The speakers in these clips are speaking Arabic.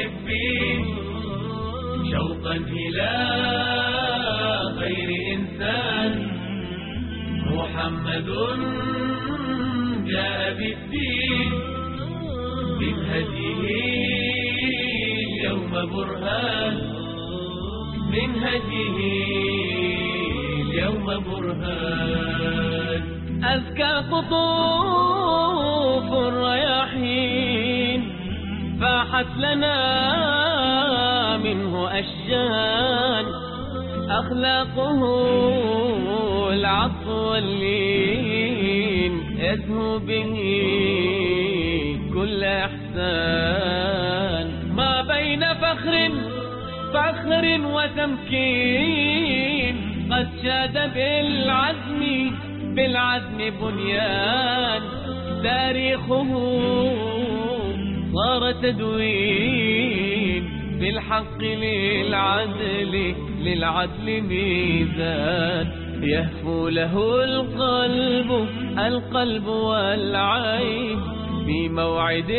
المحبين شوقا إلى خير إنسان محمد جاء بالدين من هديه اليوم برهان من هديه اليوم برهان أزكى قطوف الرياحين فاحت لنا منه أشجان أخلاقه العطف واللين يزهو به كل إحسان ما بين فخر وتمكين قد شاد بالعزم بنيان تاريخه صار تدوين بالحق للعدل ميزان يهفو له القلب والعين في موعد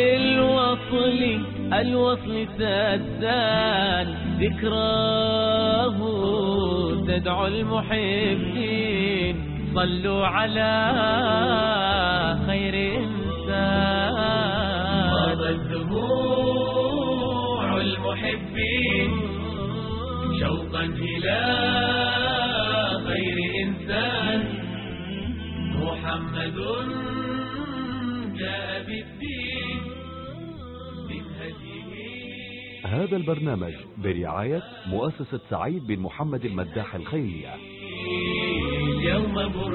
الوصل سدان ذكراه تدعو المحبين صلوا على خير إنسان طابت دموع المحبين شوقا إلى خير إنسان محمد جاء بالدين من هديه. هذا البرنامج برعاية مؤسسة سعيد بن محمد المداح الخيرية. اليوم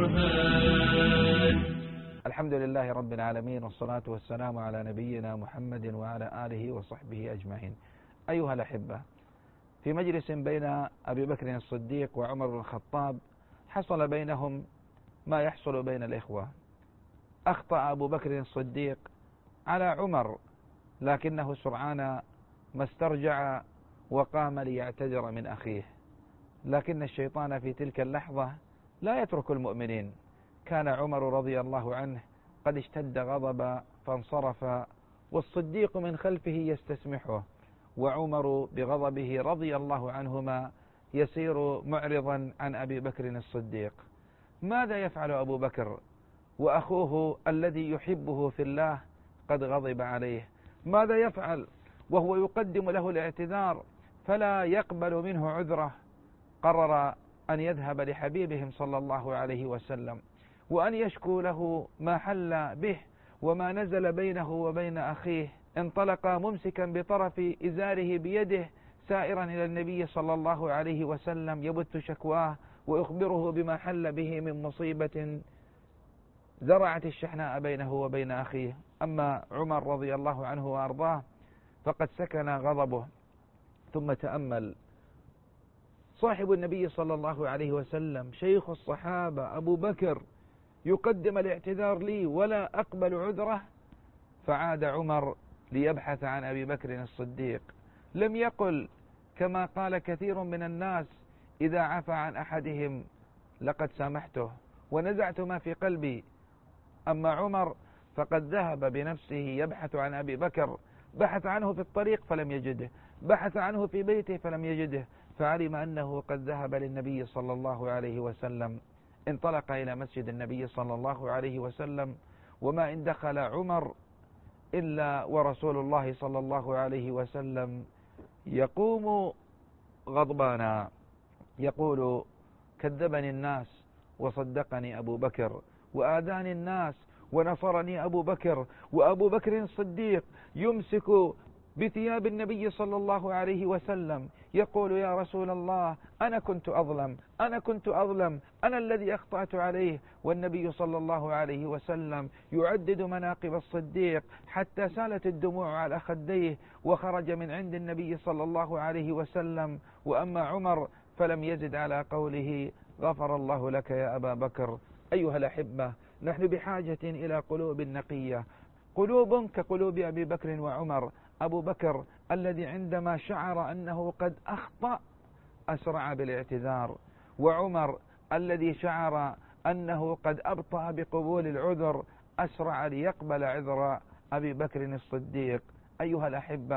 برهان. الحمد لله رب العالمين والصلاة والسلام على نبينا محمد وعلى آله وصحبه أجمعين. أيها الأحبة، في مجلس بين أبي بكر الصديق وعمر بن الخطاب حصل بينهم ما يحصل بين الإخوة. أخطأ أبو بكر الصديق على عمر، لكنه سرعان ما استرجع وقام ليعتذر من أخيه، لكن الشيطان في تلك اللحظة لا يترك المؤمنين. كان عمر رضي الله عنه قد اشتد غضب فانصرف، والصديق من خلفه يستسمحه، وعمر بغضبه رضي الله عنهما يسير معرضا عن أبي بكر الصديق. ماذا يفعل أبو بكر وأخوه الذي يحبه في الله قد غضب عليه؟ ماذا يفعل وهو يقدم له الاعتذار فلا يقبل منه عذره؟ قرر أن يذهب لحبيبهم صلى الله عليه وسلم وأن يشكو له ما حل به وما نزل بينه وبين أخيه. انطلق ممسكا بطرف إزاره بيده سائرا إلى النبي صلى الله عليه وسلم يبث شكواه ويخبره بما حل به من مصيبة زرعت الشحناء بينه وبين أخيه. أما عمر رضي الله عنه وأرضاه فقد سكن غضبه، ثم تأمل صاحب النبي صلى الله عليه وسلم شيخ الصحابة أبو بكر يقدم الاعتذار لي ولا أقبل عذره. فعاد عمر ليبحث عن أبي بكر الصديق. لم يقل كما قال كثير من الناس إذا عفى عن أحدهم لقد سامحته ونزعت ما في قلبي. أما عمر فقد ذهب بنفسه يبحث عن أبي بكر، بحث عنه في الطريق فلم يجده، بحث عنه في بيته فلم يجده، فعلم أنه قد ذهب للنبي صلى الله عليه وسلم. انطلق إلى مسجد النبي صلى الله عليه وسلم، وما إن دخل عمر إلا ورسول الله صلى الله عليه وسلم يقوم غضبانا يقول: كذبني الناس وصدقني أبو بكر، وآذاني الناس ونصرني أبو بكر. وأبو بكر الصديق يمسك بثياب النبي صلى الله عليه وسلم يقول: يا رسول الله، أنا كنت أظلم، أنا الذي أخطأت عليه. والنبي صلى الله عليه وسلم يعدد مناقب الصديق حتى سالت الدموع على خديه وخرج من عند النبي صلى الله عليه وسلم. وأما عمر فلم يزد على قوله: غفر الله لك يا أبا بكر. أيها الأحبة، نحن بحاجة إلى قلوب نقية، قلوب كقلوب أبي بكر وعمر. أبو بكر الذي عندما شعر أنه قد أخطأ أسرع بالاعتذار، وعمر الذي شعر أنه قد أبطأ بقبول العذر أسرع ليقبل عذر أبي بكر الصديق. أيها الأحبة،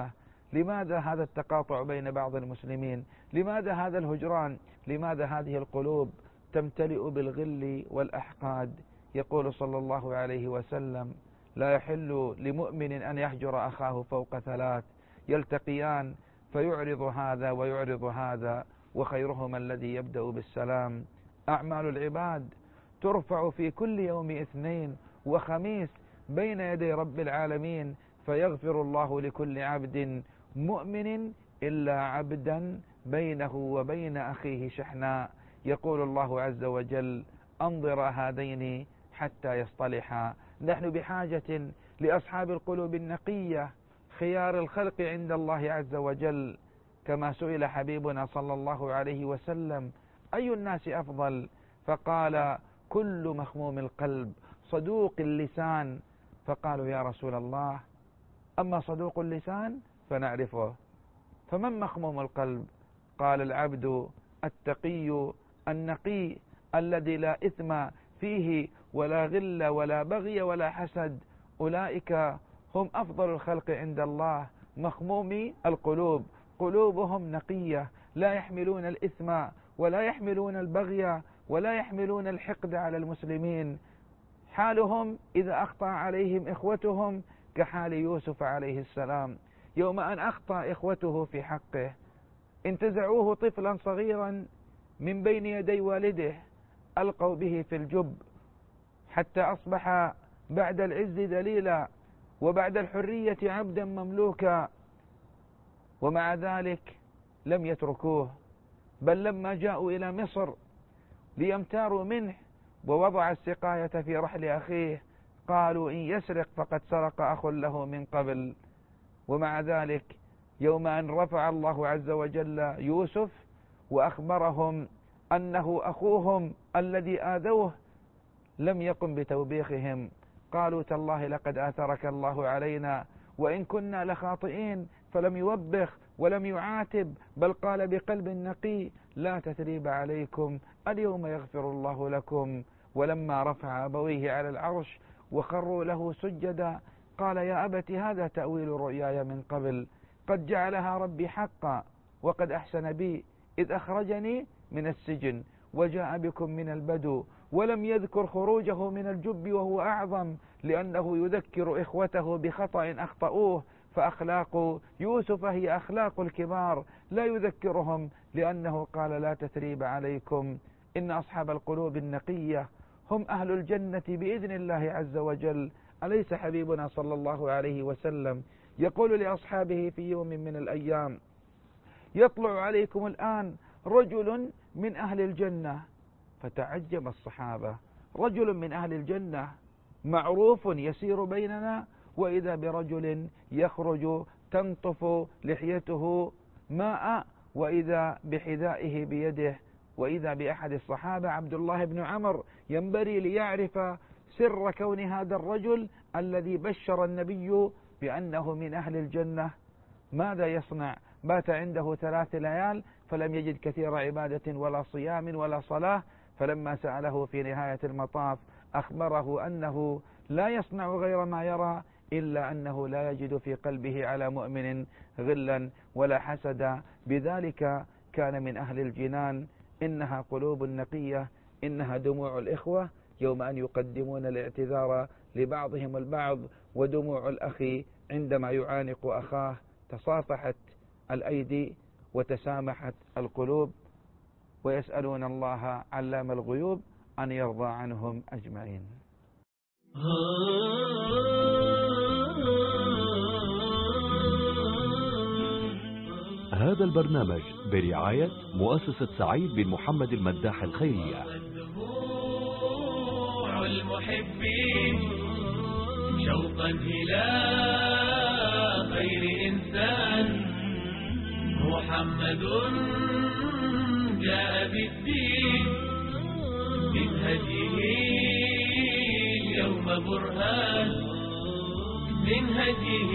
لماذا هذا التقاطع بين بعض المسلمين؟ لماذا هذا الهجران؟ لماذا هذه القلوب تمتلئ بالغل والأحقاد؟ يقول صلى الله عليه وسلم: لا يحل لمؤمن أن يهجر أخاه فوق 3 يلتقيان فيعرض هذا ويعرض هذا وخيرهما الذي يبدأ بالسلام. أعمال العباد ترفع في كل يوم اثنين وخميس بين يدي رب العالمين، فيغفر الله لكل عبد مؤمن إلا عبدا بينه وبين أخيه شحناء. يقول الله عز وجل: أنظر هذين حتى يصطلحا. نحن بحاجة لأصحاب القلوب النقية خيار الخلق عند الله عز وجل، كما سئل حبيبنا صلى الله عليه وسلم: أي الناس أفضل؟ فقال: كل مخموم القلب صدوق اللسان. فقالوا: يا رسول الله، أما صدوق اللسان فنعرفه، فمن مخموم القلب؟ قال: العبد التقي النقي الذي لا إثم فيه ولا غل ولا بغي ولا حسد. أولئك هم أفضل الخلق عند الله، مخمومي القلوب، قلوبهم نقية، لا يحملون الإثم ولا يحملون البغي ولا يحملون الحقد على المسلمين. حالهم إذا أخطأ عليهم إخوتهم كحال يوسف عليه السلام، يوم أن أخطأ إخوته في حقه انتزعوه طفلا صغيرا من بين يدي والده، ألقوا به في الجب حتى أصبح بعد العز ذليلا وبعد الحرية عبدا مملوكا، ومع ذلك لم يتركوه، بل لما جاءوا إلى مصر ليمتاروا منه ووضع السقاية في رحل أخيه قالوا: إن يسرق فقد سرق أخ له من قبل. ومع ذلك يوم أن رفع الله عز وجل يوسف وأخبرهم أنه أخوهم الذي آذوه لم يقم بتوبيخهم، قالوا: تالله لقد آثرك الله علينا وإن كنا لخاطئين، فلم يوبخ ولم يعاتب، بل قال بقلب نقي: لا تثريب عليكم، اليوم يغفر الله لكم. ولما رفع أبويه على العرش وخروا له سجدا قال: يا أبت هذا تأويل رؤياي من قبل، قد جعلها ربي حقا، وقد أحسن بي إذ أخرجني من السجن وجاء بكم من البدو. ولم يذكر خروجه من الجب وهو أعظم، لأنه يذكر إخوته بخطأ أخطأوه، فأخلاق يوسف هي أخلاق الكبار، لا يذكرهم لأنه قال: لا تثريب عليكم. إن أصحاب القلوب النقية هم أهل الجنة بإذن الله عز وجل. أليس حبيبنا صلى الله عليه وسلم يقول لأصحابه في يوم من الأيام: يطلع عليكم الآن رجل من أهل الجنة؟ فتعجب الصحابة: رجل من أهل الجنة معروف يسير بيننا، وإذا برجل يخرج تنطف لحيته ماء، وإذا بحذائه بيده، وإذا بأحد الصحابة عبد الله بن عمر ينبري ليعرف سر كون هذا الرجل الذي بشر النبي بأنه من أهل الجنة ماذا يصنع؟ بات عنده 3 ليال فلم يجد كثير عبادة ولا صيام ولا صلاة، فلما سأله في نهاية المطاف أخبره أنه لا يصنع غير ما يرى، إلا أنه لا يجد في قلبه على مؤمن غلا ولا حسدا، بذلك كان من أهل الجنان. إنها قلوب نقية، إنها دموع الإخوة يوم أن يقدمون الاعتذار لبعضهم البعض، ودموع الأخ عندما يعانق أخاه. تصافحت الأيدي وتسامحت القلوب، ويسألون الله علام الغيوب أن يرضى عنهم أجمعين. هذا البرنامج برعاية مؤسسة سعيد بن محمد المداح الخيرية. دموع المحبين شوقا إلى خير إنسان، محمد جاء بالدين من هديه اليوم برهان، من هديه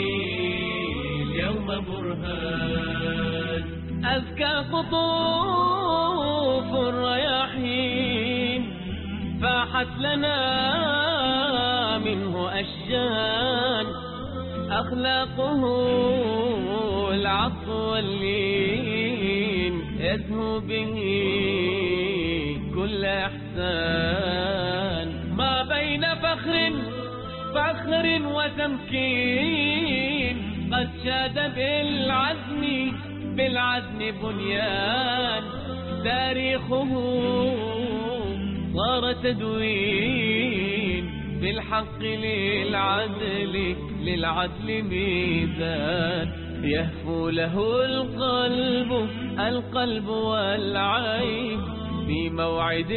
اليوم برهان. أزكى قطوف الرياحين فاحت لنا منه أشجان، أخلاقه بالعفو واللين يزهو به كل إحسان. ما بين فخر وتمكين قد شاد بالعزم بنيان. تاريخه صار تدوين بالحق للعدل ميزان. يهفو له القلب والعين في موعد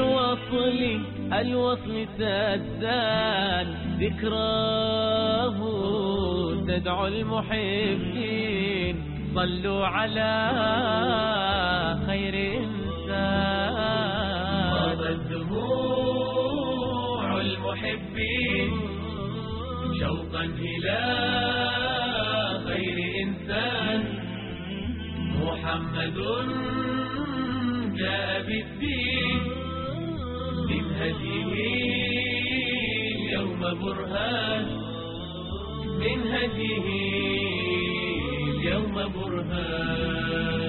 الوصل تزدان. ذكراه تدعو المحبين صلوا على خير إنسان. طابت دموع المحبين شوقا إلى خير إنسان. محمد جاء بالدين من هديه اليوم برهان. من هديه اليوم برهان.